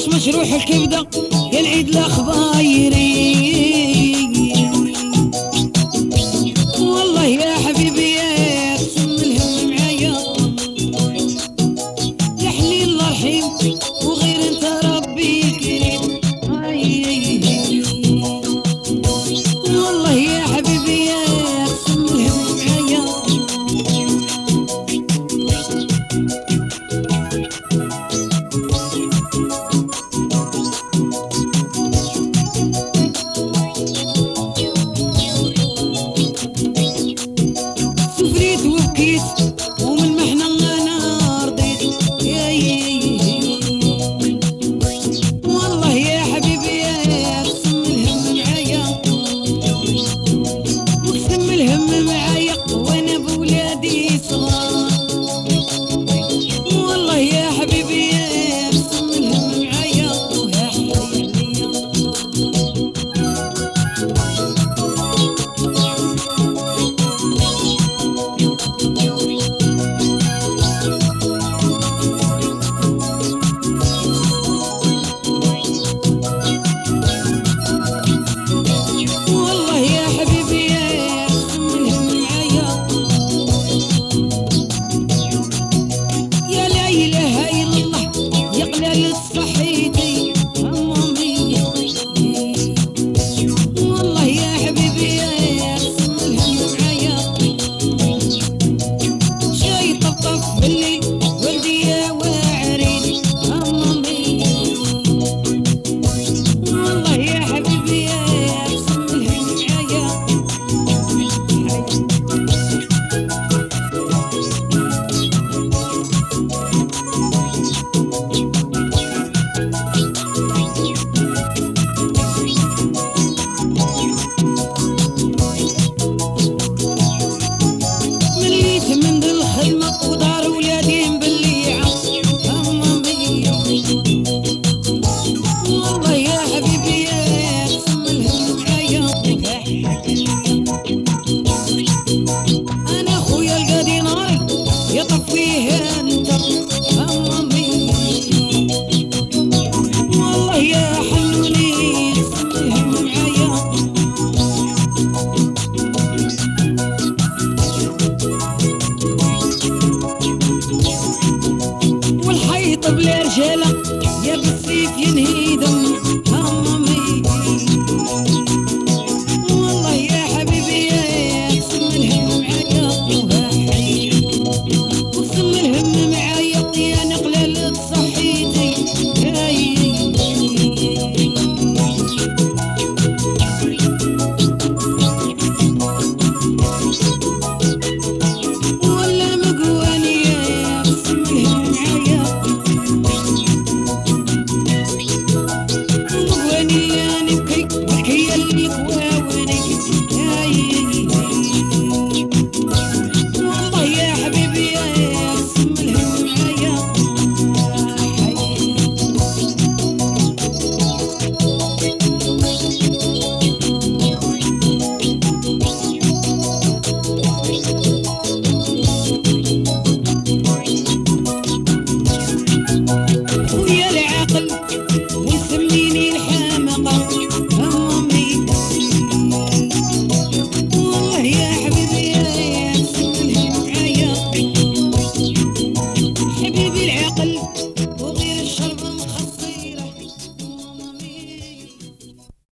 مشروح الكبدة يا العيد الاخبايري. والله يا حبيبي يا قسم الهم معايا يا حليل الله رحيم وغير انت ربي كريم. والله يا حبيبي يا قسم الهم معايا سفريت وبكيت ومن محنة انا رضيت. والله يا حبيبي يا قسم الهم معايا وقسم الهم معايا وانا بولادي صغار. والله يا حبيبي يا قسم الهم معايا ويا حبيبي. والله يا حبيبي يا قسم الهم معايا يا لا اله الا الله يا قلال الصحي